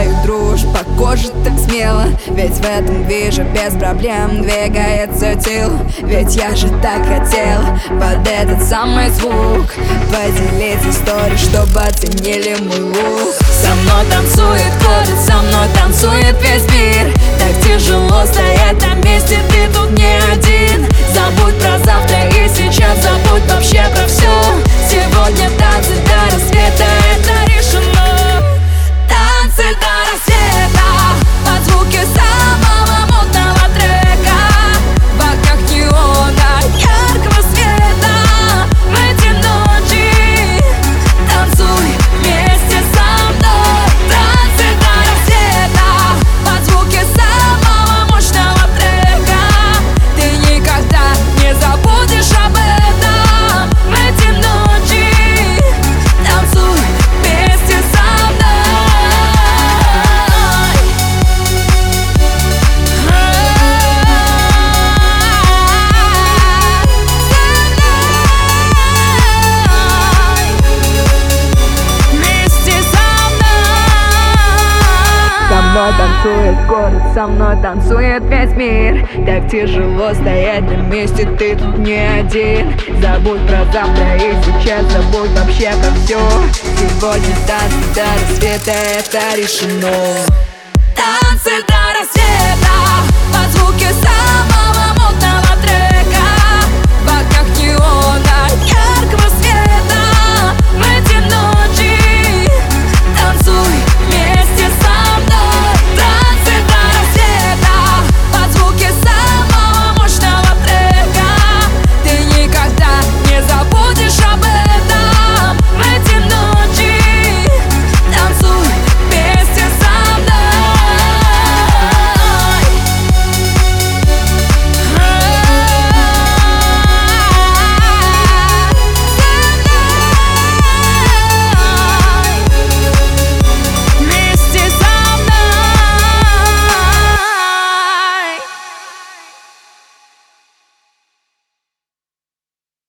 твою дружь по коже так смело. Ведь в этом вижу без проблем двигается тело. Ведь я же так хотел под этот самый звук поделить историю, чтобы оценили мой лук. Со мной танцует город, со мной танцует весь мир. Так тяжело стоять на месте, ты тут не один. Забудь про завтра и сейчас, забудь вообще про все. Сегодня танцы до рассвета, это решено. Танцы до рассвета под звуки самого модного трека. В окнах неона яркого света в эти ночи танцуй вместе со мной. Танцы до рассвета под звуки самого мощного трека. Ты никогда не забудешь об этом. В эти ночи танцуй вместе со мной. Со мной танцует город, со мной танцует весь мир. Так тяжело стоять на месте, ты тут не один. Забудь про завтра и сейчас, забудь вообще про все. Сегодня танцы до рассвета, это решено. Танцы до рассвета под звуки самого модного трека. В окнах неона